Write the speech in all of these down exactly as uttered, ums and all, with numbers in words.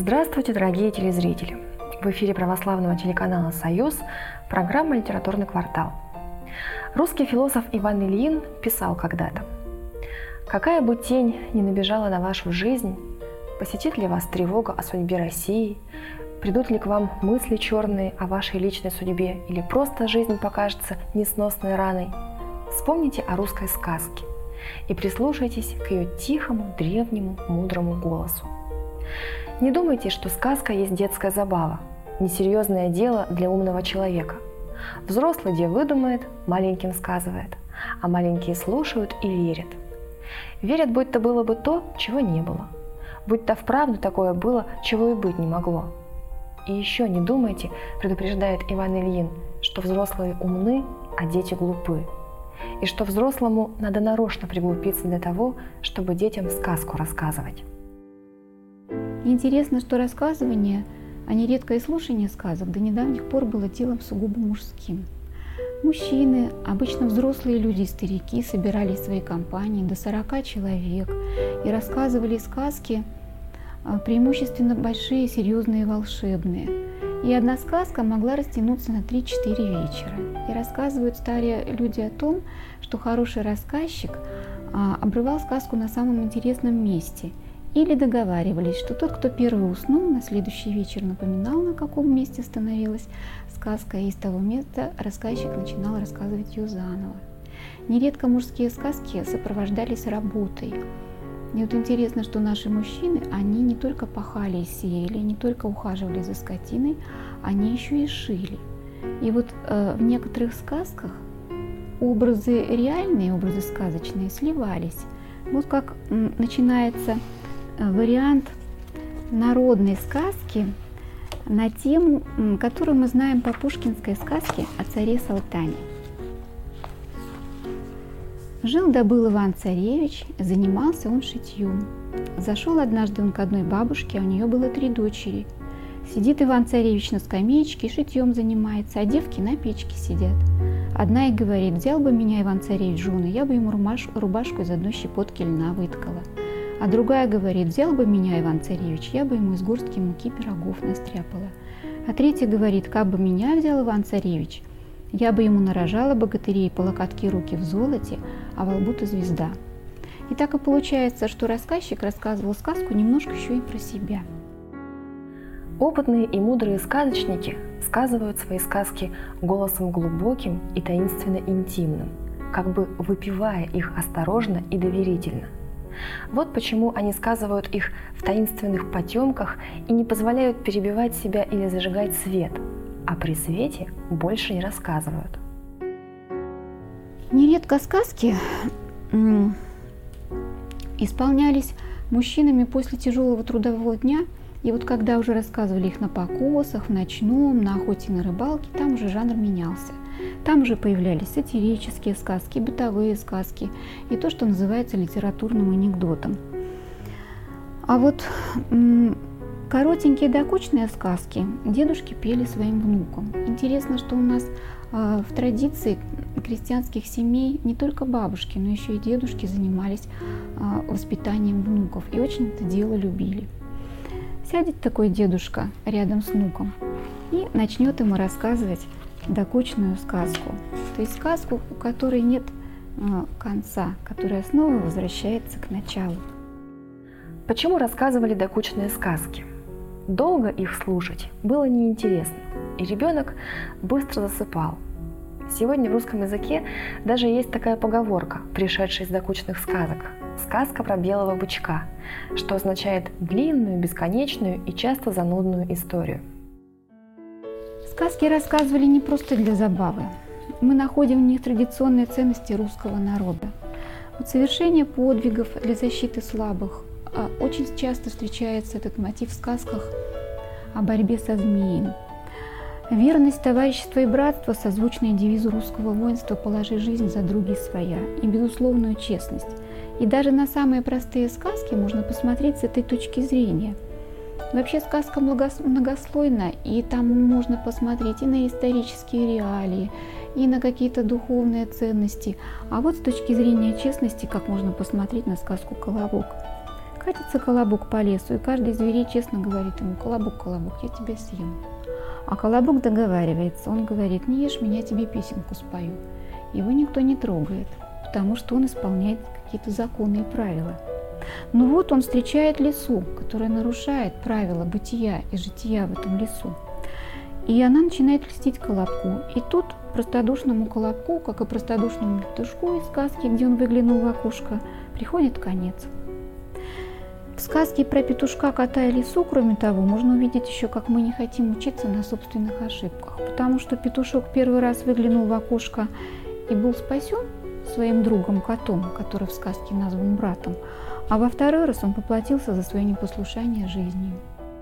Здравствуйте, дорогие телезрители! В эфире православного телеканала «Союз» программа «Литературный квартал». Русский философ Иван Ильин писал когда-то: «Какая бы тень ни набежала на вашу жизнь, посетит ли вас тревога о судьбе России, придут ли к вам мысли черные о вашей личной судьбе или просто жизнь покажется несносной раной, вспомните о русской сказке и прислушайтесь к ее тихому, древнему, мудрому голосу. Не думайте, что сказка есть детская забава, несерьезное дело для умного человека. Взрослый где выдумает, маленьким сказывает, а маленькие слушают и верят. Верят, будто было бы то, чего не было, будто вправду такое было, чего и быть не могло. И еще не думайте, предупреждает Иван Ильин, что взрослые умны, а дети глупы, и что взрослому надо нарочно приглупиться для того, чтобы детям сказку рассказывать». Интересно, что рассказывание, а не редкое слушание сказок, до недавних пор было делом сугубо мужским. Мужчины, обычно взрослые люди и старики, собирались в свои компании до сорока человек и рассказывали сказки, преимущественно большие, серьезные и волшебные. И одна сказка могла растянуться на три-четыре вечера. И рассказывают старые люди о том, что хороший рассказчик обрывал сказку на самом интересном месте. Или договаривались, что тот, кто первый уснул, на следующий вечер напоминал, на каком месте остановилась сказка, и из того места рассказчик начинал рассказывать ее заново. Нередко мужские сказки сопровождались работой. И вот интересно, что наши мужчины, они не только пахали и сеяли, не только ухаживали за скотиной, они еще и шили. И вот э, в некоторых сказках образы реальные, образы сказочные сливались. Вот как м, начинается вариант народной сказки на тему, которую мы знаем по пушкинской сказке о царе Салтане. Жил да был Иван-царевич, занимался он шитьем. Зашел однажды он к одной бабушке, а у нее было три дочери. Сидит Иван-царевич на скамеечке и шитьем занимается, а девки на печке сидят. Одна и говорит: взял бы меня Иван-царевич в жены, я бы ему рубашку из одной щепотки льна выткала. А другая говорит: взял бы меня Иван-царевич, я бы ему из горстки муки пирогов настряпала. А третья говорит: как бы меня взял Иван-царевич, я бы ему нарожала богатырей по локотки руки в золоте, а во лбу-то звезда. И так и получается, что рассказчик рассказывал сказку немножко еще и про себя. Опытные и мудрые сказочники сказывают свои сказки голосом глубоким и таинственно интимным, как бы выпивая их осторожно и доверительно. Вот почему они сказывают их в таинственных потемках и не позволяют перебивать себя или зажигать свет, а при свете больше не рассказывают. Нередко сказки м- исполнялись мужчинами после тяжелого трудового дня, и вот когда уже рассказывали их на покосах, в ночном, на охоте, на рыбалке, там уже жанр менялся. Там уже появлялись сатирические сказки, бытовые сказки и то, что называется литературным анекдотом. А вот м- коротенькие докучные сказки дедушки пели своим внукам. Интересно, что у нас э, в традиции крестьянских семей не только бабушки, но еще и дедушки занимались э, воспитанием внуков и очень это дело любили. Сядет такой дедушка рядом с внуком и начнет ему рассказывать докучную сказку, то есть сказку, у которой нет э, конца, которая снова возвращается к началу. Почему рассказывали докучные сказки? Долго их слушать было неинтересно, и ребенок быстро засыпал. Сегодня в русском языке даже есть такая поговорка, пришедшая из докучных сказок: «Сказка про белого бычка», что означает длинную, бесконечную и часто занудную историю. Сказки рассказывали не просто для забавы. Мы находим в них традиционные ценности русского народа. Вот совершение подвигов для защиты слабых. Очень часто встречается этот мотив в сказках о борьбе со змеем. Верность, товарищество и братство, созвучные девизу русского воинства «Положи жизнь за други своя» и безусловную честность. И даже на самые простые сказки можно посмотреть с этой точки зрения. Вообще сказка многослойна, и там можно посмотреть и на исторические реалии, и на какие-то духовные ценности. А вот с точки зрения честности, как можно посмотреть на сказку «Колобок». Катится колобок по лесу, и каждый из зверей честно говорит ему: «Колобок, колобок, я тебя съем». А колобок договаривается, он говорит: «Не ешь меня, тебе песенку спою». Его никто не трогает, потому что он исполняет какие-то законы и правила. Но вот он встречает лису, которая нарушает правила бытия и жития в этом лесу. И она начинает льстить колобку. И тут простодушному колобку, как и простодушному петушку из сказки, где он выглянул в окошко, приходит конец. В сказке про петушка, кота и лису, кроме того, можно увидеть еще, как мы не хотим учиться на собственных ошибках. Потому что петушок первый раз выглянул в окошко и был спасен своим другом котом, который в сказке назван братом, а во второй раз он поплатился за свое непослушание жизнью.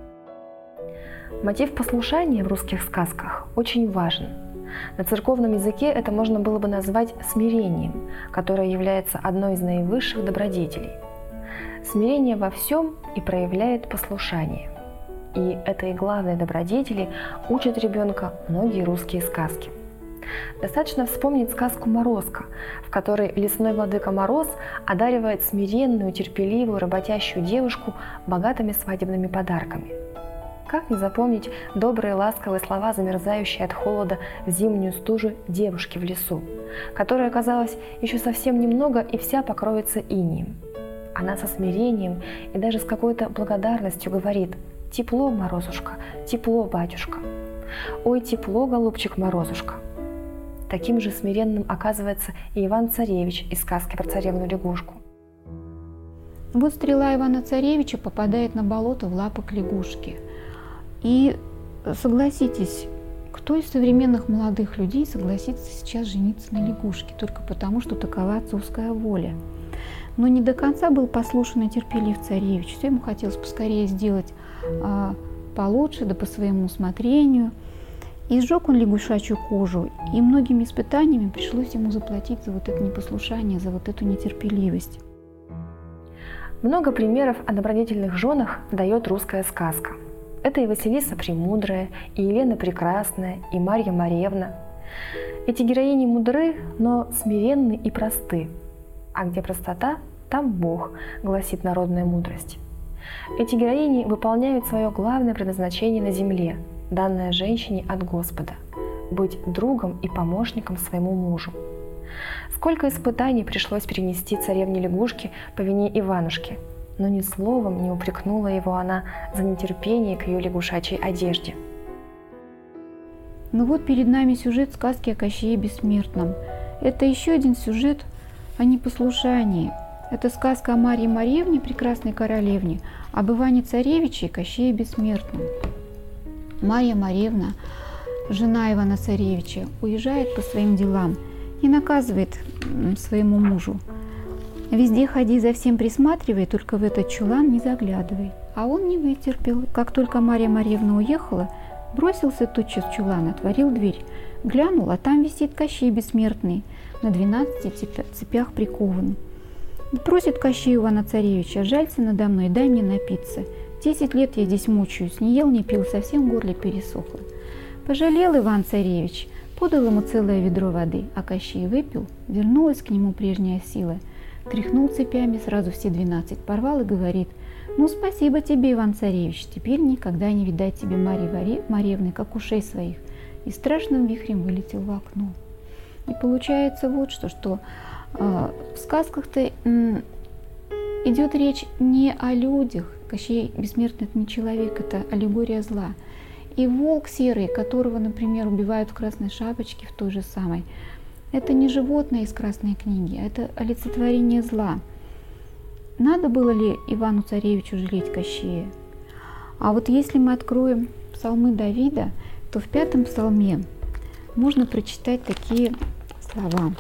Мотив послушания в русских сказках очень важен. На церковном языке это можно было бы назвать смирением, которое является одной из наивысших добродетелей. Смирение во всем и проявляет послушание. И этой главной добродетели учат ребенка многие русские сказки. Достаточно вспомнить сказку «Морозко», в которой лесной владыка Мороз одаривает смиренную, терпеливую, работящую девушку богатыми свадебными подарками. Как не запомнить добрые ласковые слова, замерзающие от холода в зимнюю стужу девушки в лесу, которая, казалось, еще совсем немного и вся покроется инеем. Она со смирением и даже с какой-то благодарностью говорит: «Тепло, Морозушка, тепло, батюшка». «Ой, тепло, голубчик Морозушка». Таким же смиренным оказывается и Иван-Царевич из сказки про царевну-лягушку. Вот стрела Ивана-Царевича попадает на болото в лапы к лягушке. И согласитесь, кто из современных молодых людей согласится сейчас жениться на лягушке только потому, что такова отцовская воля? Но не до конца был послушен и терпелив царевич. Все ему хотелось поскорее сделать а, получше, да по своему усмотрению. И сжег он лягушачью кожу, и многими испытаниями пришлось ему заплатить за вот это непослушание, за вот эту нетерпеливость. Много примеров о добродетельных женах дает русская сказка. Это и Василиса Премудрая, и Елена Прекрасная, и Марья Маревна. Эти героини мудры, но смиренны и просты. А где простота, там Бог, гласит народная мудрость. Эти героини выполняют свое главное предназначение на земле, данное женщине от Господа – быть другом и помощником своему мужу. Сколько испытаний пришлось перенести царевне-лягушке по вине Иванушки, но ни словом не упрекнула его она за нетерпение к ее лягушачьей одежде. Ну вот перед нами сюжет сказки о Кащее Бессмертном. Это еще один сюжет о непослушании. Это сказка о Марье Маревне, прекрасной королевне, об Иване-Царевиче и Кащее Бессмертном. Марья Маревна, жена Ивана-Царевича, уезжает по своим делам и наказывает своему мужу: «Везде ходи, за всем присматривай, только в этот чулан не заглядывай». А он не вытерпел. Как только Марья Маревна уехала, бросился тотчас в чулан, отворил дверь, глянул, а там висит Кощей Бессмертный, на двенадцати цепях прикован. И просит Кощей Ивана-Царевича: «Жалься надо мной, дай мне напиться. Десять лет я здесь мучаюсь, не ел, не пил, совсем в горле пересохло». Пожалел Иван-Царевич, подал ему целое ведро воды, а Кощей выпил, вернулась к нему прежняя сила. Тряхнул цепями, сразу все двенадцать порвал и говорит: «Ну, спасибо тебе, Иван-Царевич, теперь никогда не видать тебе Марьи Маревны, как ушей своих». И страшным вихрем вылетел в окно. И получается вот что, что э, в сказках-то э, идет речь не о людях. Кощей Бессмертный – это не человек, это аллегория зла. И волк серый, которого, например, убивают в «Красной шапочке», в той же самой, это не животное из Красной книги, это олицетворение зла. Надо было ли Ивану-Царевичу жалеть Кощея? А вот если мы откроем псалмы Давида, то в пятом псалме можно прочитать такие слова.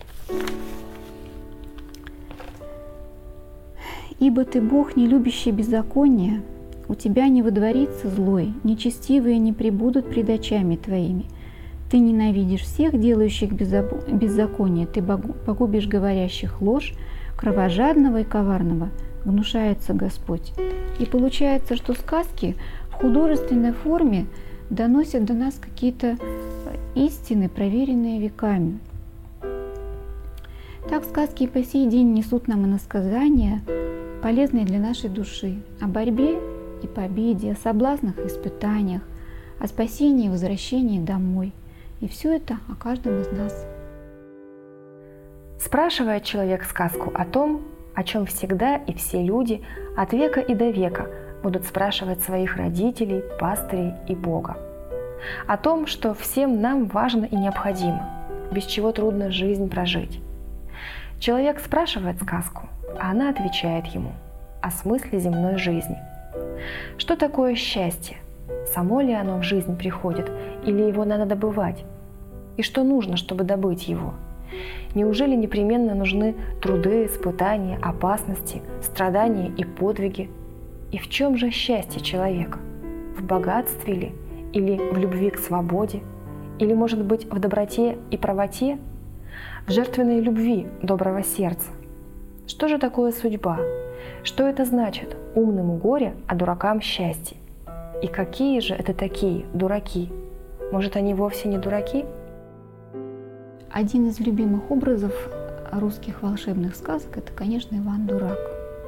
«Ибо ты, Бог, не любящий беззаконие, у тебя не водворится злой, нечестивые не пребудут пред очами твоими. Ты ненавидишь всех, делающих беззаконие, ты погубишь говорящих ложь, кровожадного и коварного гнушается Господь». И получается, что сказки в художественной форме доносят до нас какие-то истины, проверенные веками. Так сказки и по сей день несут нам иносказания полезные для нашей души, о борьбе и победе, о соблазнах и испытаниях, о спасении и возвращении домой. И все это о каждом из нас. Спрашивает человек сказку о том, о чем всегда и все люди от века и до века будут спрашивать своих родителей, пастырей и Бога. О том, что всем нам важно и необходимо, без чего трудно жизнь прожить. Человек спрашивает сказку, а она отвечает ему о смысле земной жизни. Что такое счастье? Само ли оно в жизнь приходит, или его надо добывать? И что нужно, чтобы добыть его? Неужели непременно нужны труды, испытания, опасности, страдания и подвиги? И в чем же счастье человека? В богатстве ли? Или в любви к свободе? Или, может быть, в доброте и правоте? В жертвенной любви доброго сердца? Что же такое судьба? Что это значит умному горе, а дуракам счастье? И какие же это такие дураки? Может, они вовсе не дураки? Один из любимых образов русских волшебных сказок – это, конечно, Иван Дурак.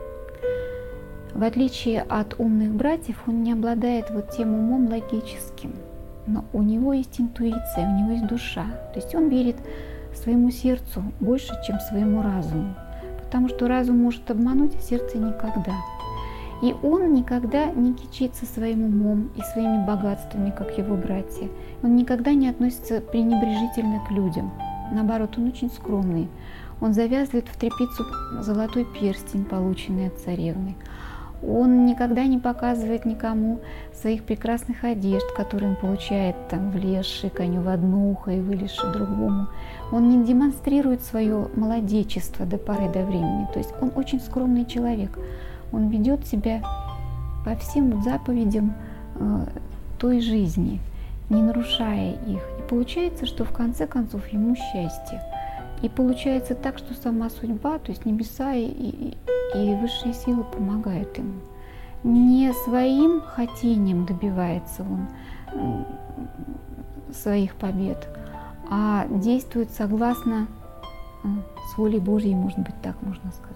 В отличие от умных братьев, он не обладает вот тем умом логическим, но у него есть интуиция, у него есть душа. То есть он верит своему сердцу больше, чем своему разуму, потому что разум может обмануть, а сердце никогда. И он никогда не кичится своим умом и своими богатствами, как его братья. Он никогда не относится пренебрежительно к людям. Наоборот, он очень скромный. Он завязывает в тряпицу золотой перстень, полученный от царевны. Он никогда не показывает никому своих прекрасных одежд, которые он получает там влезши коню в одно ухо и вылезши другому. Он не демонстрирует свое молодечество до поры до времени. То есть он очень скромный человек. Он ведет себя по всем заповедям э, той жизни, не нарушая их. И получается, что в конце концов ему счастье. И получается так, что сама судьба, то есть небеса и, и, и высшие силы помогают ему. Не своим хотением добивается он своих побед, а действует согласно с волей Божьей, может быть, так можно сказать.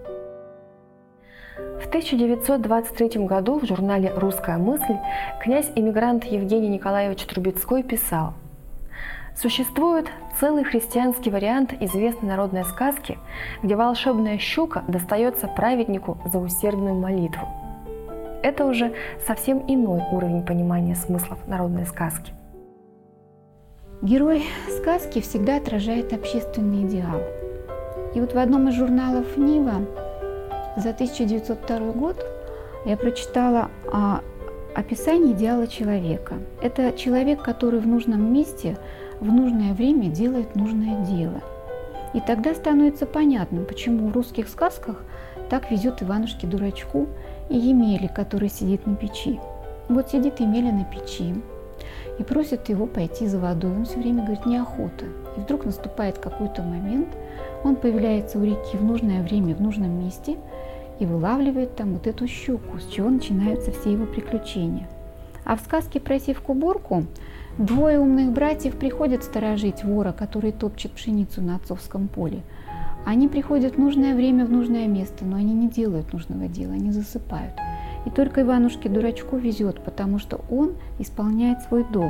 В тысяча девятьсот двадцать третьем году в журнале «Русская мысль» князь-эмигрант Евгений Николаевич Трубецкой писал: «Существует целый христианский вариант известной народной сказки, где волшебная щука достается праведнику за усердную молитву. Это уже совсем иной уровень понимания смыслов народной сказки». Герой сказки всегда отражает общественный идеал. И вот в одном из журналов «Нива» за тысяча девятьсот второй год я прочитала о описании идеала человека. Это человек, который в нужном месте в нужное время делает нужное дело. И тогда становится понятным, почему в русских сказках так везет Иванушке-дурачку и Емеле, который сидит на печи. Вот сидит Емеля на печи и просит его пойти за водой. Он все время говорит: неохота. И вдруг наступает какой-то момент, он появляется у реки в нужное время, в нужном месте и вылавливает там вот эту щуку, с чего начинаются все его приключения. А в сказке про Сивку-Бурку двое умных братьев приходят сторожить вора, который топчет пшеницу на отцовском поле. Они приходят в нужное время в нужное место, но они не делают нужного дела, они засыпают. И только Иванушке-дурачку везет, потому что он исполняет свой долг.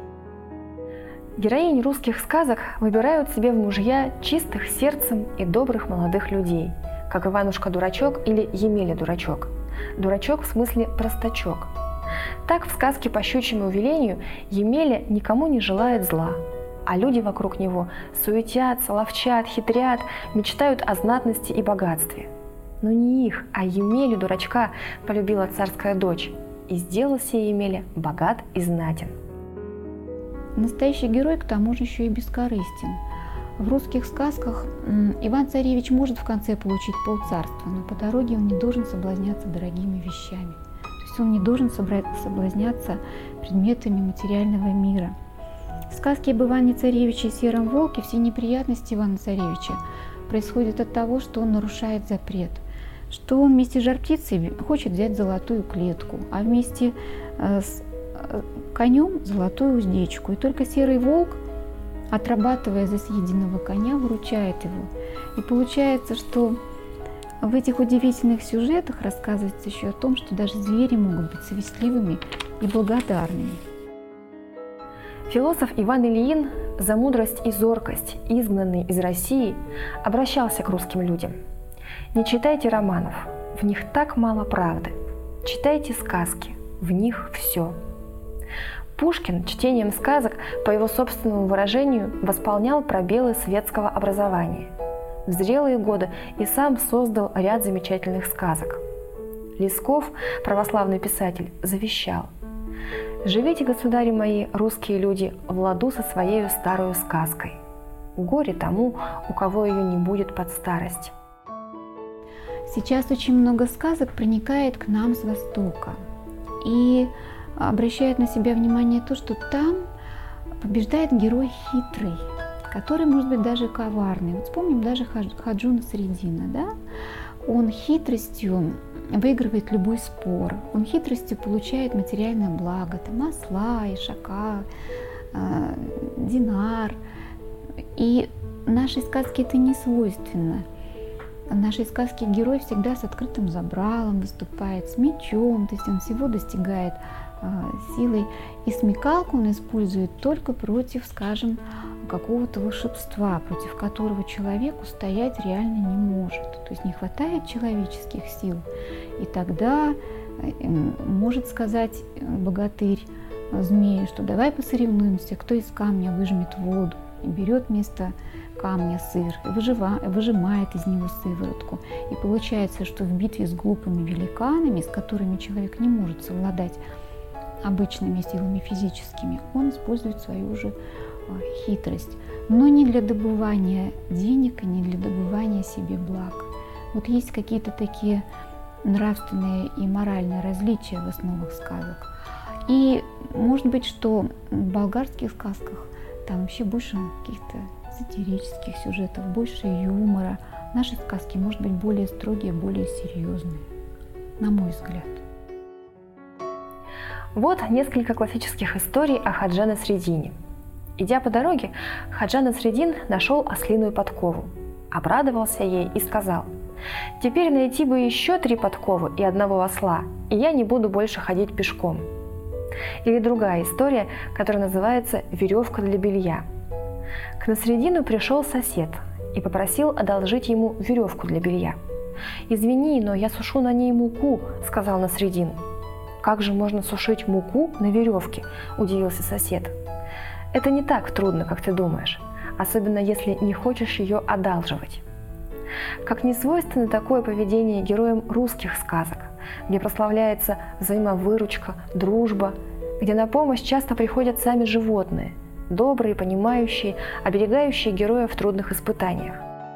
Героини русских сказок выбирают себе в мужья чистых сердцем и добрых молодых людей, как Иванушка-дурачок или Емеля-дурачок. Дурачок в смысле простачок. Так в сказке по щучьему велению Емеля никому не желает зла, а люди вокруг него суетятся, ловчат, хитрят, мечтают о знатности и богатстве. Но не их, а Емелю-дурачка полюбила царская дочь, и сделался Емеля богат и знатен. Настоящий герой, к тому же, еще и бескорыстен. В русских сказках Иван-царевич может в конце получить полцарства, но по дороге он не должен соблазняться дорогими вещами. То есть он не должен соблазняться предметами материального мира. В сказке об Иване-царевиче и Сером волке все неприятности Ивана-царевича происходят от того, что он нарушает запрет, что он вместе с жар-птицей хочет взять золотую клетку, а вместе с конем золотую уздечку. И только Серый волк, отрабатывая за съеденного коня, выручает его. И получается, что в этих удивительных сюжетах рассказывается еще о том, что даже звери могут быть совестливыми и благодарными. Философ Иван Ильин за мудрость и зоркость, изгнанный из России, обращался к русским людям. Не читайте романов, в них так мало правды. Читайте сказки, в них все. Пушкин чтением сказок, по его собственному выражению, восполнял пробелы светского образования. В зрелые годы и сам создал ряд замечательных сказок. Лесков, православный писатель, завещал: «Живите, государи мои, русские люди, в ладу со своею старою сказкой. Горе тому, у кого ее не будет под старость». Сейчас очень много сказок проникает к нам с Востока и обращает на себя внимание то, что там побеждает герой хитрый, который может быть даже коварный. Вот вспомним даже Ходжу Насреддина, да? Он хитростью выигрывает любой спор, он хитростью получает материальное благо, там осла, ишака, э, динар. И нашей сказке это не свойственно. В нашей сказке герой всегда с открытым забралом выступает, с мечом, то есть он всего достигает э, силой. И смекалку он использует только против, скажем, какого-то волшебства, против которого человек устоять реально не может. То есть не хватает человеческих сил. И тогда может сказать богатырь змею, что давай посоревнуемся, кто из камня выжмет воду, и берет вместо камня сыр, и выжива, выжимает из него сыворотку. И получается, что в битве с глупыми великанами, с которыми человек не может совладать обычными силами физическими, он использует свою же хитрость, но не для добывания денег и не для добывания себе благ. Вот есть какие-то такие нравственные и моральные различия в основах сказок. И может быть, что в болгарских сказках там вообще больше каких-то сатирических сюжетов, больше юмора. Наши сказки, может быть, более строгие, более серьезные, на мой взгляд. Вот несколько классических историй о Ходжа Насреддине. Идя по дороге, Ходжа Насреддин нашел ослиную подкову, обрадовался ей и сказал: «Теперь найти бы еще три подковы и одного осла, и я не буду больше ходить пешком». Или другая история, которая называется «Веревка для белья». К Насреддину пришел сосед и попросил одолжить ему веревку для белья. «Извини, но я сушу на ней муку», — сказал Насреддин. «Как же можно сушить муку на веревке?» – удивился сосед. «Это не так трудно, как ты думаешь, особенно если не хочешь ее одалживать». Как не свойственно такое поведение героям русских сказок, где прославляется взаимовыручка, дружба, где на помощь часто приходят сами животные, добрые, понимающие, оберегающие героя в трудных испытаниях.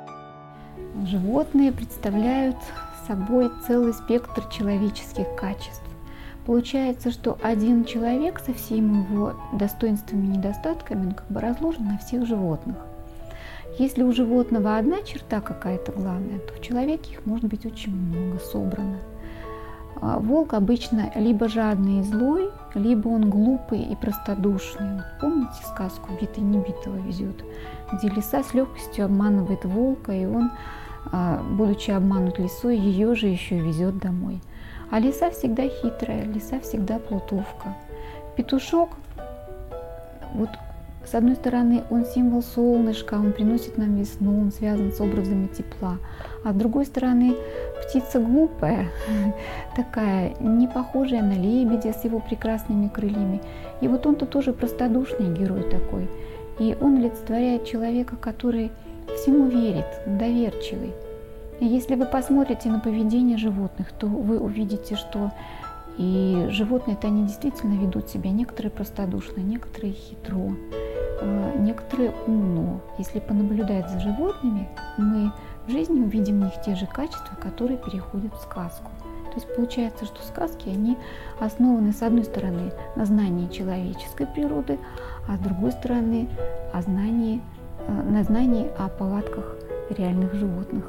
Животные представляют собой целый спектр человеческих качеств. Получается, что один человек со всеми его достоинствами и недостатками, он как бы разложен на всех животных. Если у животного одна черта какая-то главная, то в человеке их может быть очень много собрано. Волк обычно либо жадный и злой, либо он глупый и простодушный. Вот помните сказку «Битый небитого везет», где лиса с легкостью обманывает волка, и он, будучи обманут лисой, ее же еще везет домой. А лиса всегда хитрая, лиса всегда плутовка. Петушок, вот с одной стороны, он символ солнышка, он приносит нам весну, он связан с образами тепла. А с другой стороны, птица глупая, такая, не похожая на лебедя с его прекрасными крыльями. И вот он-то тоже простодушный герой такой. И он олицетворяет человека, который всему верит, доверчивый. И если вы посмотрите на поведение животных, то вы увидите, что и животные-то они действительно ведут себя, некоторые простодушно, некоторые хитро, некоторые умно. Если понаблюдать за животными, мы в жизни увидим в них те же качества, которые переходят в сказку. То есть получается, что сказки, они основаны, с одной стороны, на знании человеческой природы, а с другой стороны, о знании, на знании о повадках реальных животных.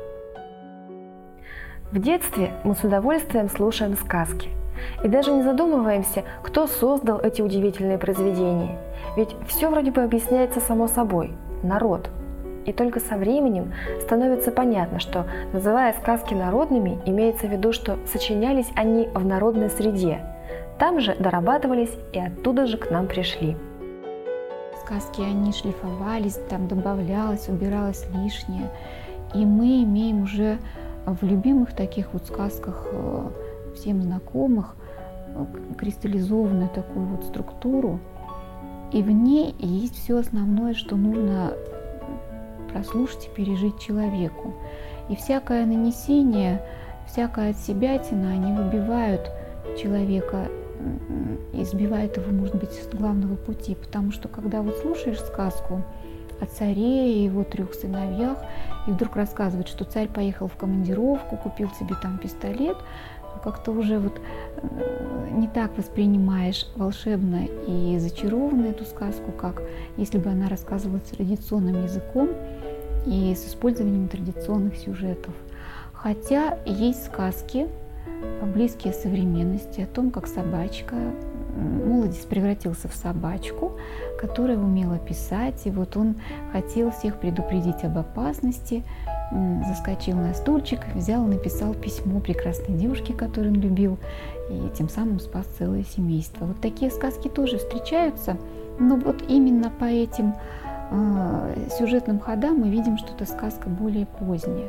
В детстве мы с удовольствием слушаем сказки и даже не задумываемся, кто создал эти удивительные произведения. Ведь все вроде бы объясняется само собой – народ. И только со временем становится понятно, что, называя сказки народными, имеется в виду, что сочинялись они в народной среде. Там же дорабатывались и оттуда же к нам пришли. Сказки, они шлифовались, там добавлялось, убиралось лишнее. И мы имеем уже в любимых таких вот сказках, всем знакомых, кристаллизованную такую вот структуру. И в ней есть все основное, что нужно прослушать и пережить человеку. И всякое нанесение, всякая отсебятина, они выбивают человека и сбивают его, может быть, с главного пути. Потому что когда вот слушаешь сказку о царе и его трех сыновьях, и вдруг рассказывают, что царь поехал в командировку, купил себе там пистолет, как-то уже вот не так воспринимаешь волшебно и зачарованно эту сказку, как если бы она рассказывалась традиционным языком и с использованием традиционных сюжетов. Хотя есть сказки, близкие современности, о том, как собачка, молодец превратился в собачку, которая умела писать, и вот он хотел всех предупредить об опасности, заскочил на стульчик, взял и написал письмо прекрасной девушке, которую он любил, и тем самым спас целое семейство. Вот такие сказки тоже встречаются, но вот именно по этим э, сюжетным ходам мы видим, что это сказка более поздняя.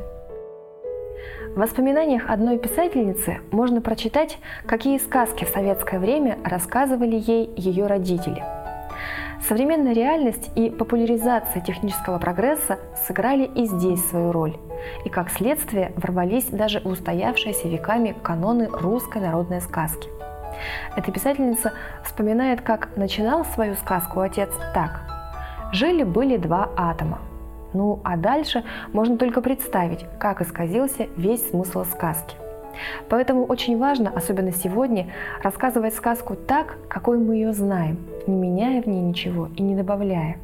В воспоминаниях одной писательницы можно прочитать, какие сказки в советское время рассказывали ей ее родители. Современная реальность и популяризация технического прогресса сыграли и здесь свою роль, и как следствие ворвались даже в устоявшиеся веками каноны русской народной сказки. Эта писательница вспоминает, как начинал свою сказку отец так: «Жили-были два атома». Ну а дальше можно только представить, как исказился весь смысл сказки. Поэтому очень важно, особенно сегодня, рассказывать сказку так, какой мы ее знаем, не меняя в ней ничего и не добавляя.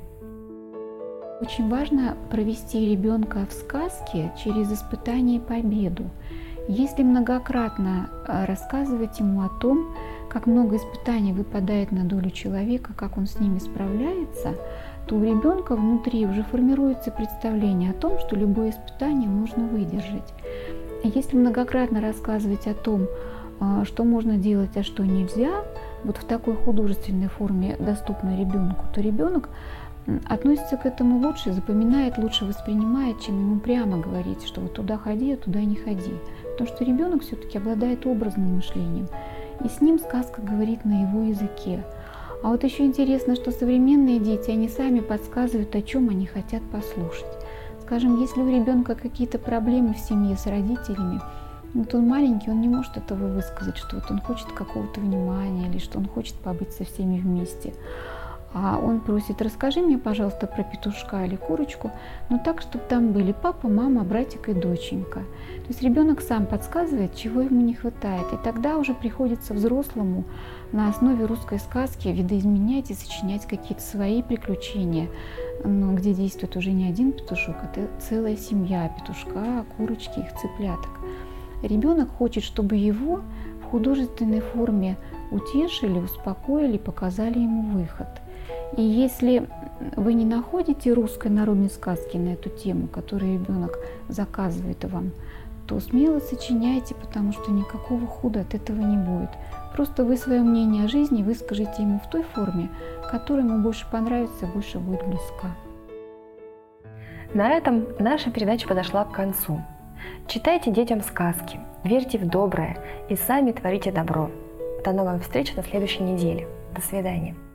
Очень важно провести ребенка в сказке через испытание и победу. Если многократно рассказывать ему о том, как много испытаний выпадает на долю человека, как он с ними справляется, то у ребенка внутри уже формируется представление о том, что любое испытание нужно выдержать. Если многократно рассказывать о том, что можно делать, а что нельзя, вот в такой художественной форме, доступной ребенку, то ребенок относится к этому лучше, запоминает, лучше воспринимает, чем ему прямо говорить, что вот туда ходи, а туда не ходи. Потому что ребенок все-таки обладает образным мышлением, и с ним сказка говорит на его языке. А вот еще интересно, что современные дети, они сами подсказывают, о чем они хотят послушать. Скажем, если у ребенка какие-то проблемы в семье с родителями, вот он маленький, он не может этого высказать, что вот он хочет какого-то внимания или что он хочет побыть со всеми вместе. А он просит: расскажи мне, пожалуйста, про петушка или курочку, но так, чтобы там были папа, мама, братик и доченька. То есть ребенок сам подсказывает, чего ему не хватает. И тогда уже приходится взрослому на основе русской сказки видоизменять и сочинять какие-то свои приключения, но где действует уже не один петушок, а целая семья петушка, курочки, их цыпляток. Ребенок хочет, чтобы его в художественной форме утешили, успокоили, показали ему выход. И если вы не находите русской народной сказки на эту тему, которую ребенок заказывает вам, то смело сочиняйте, потому что никакого худа от этого не будет. Просто вы свое мнение о жизни выскажите ему в той форме, которая ему больше понравится, больше будет близка. На этом наша передача подошла к концу. Читайте детям сказки, верьте в доброе и сами творите добро. До новых встреч на следующей неделе. До свидания.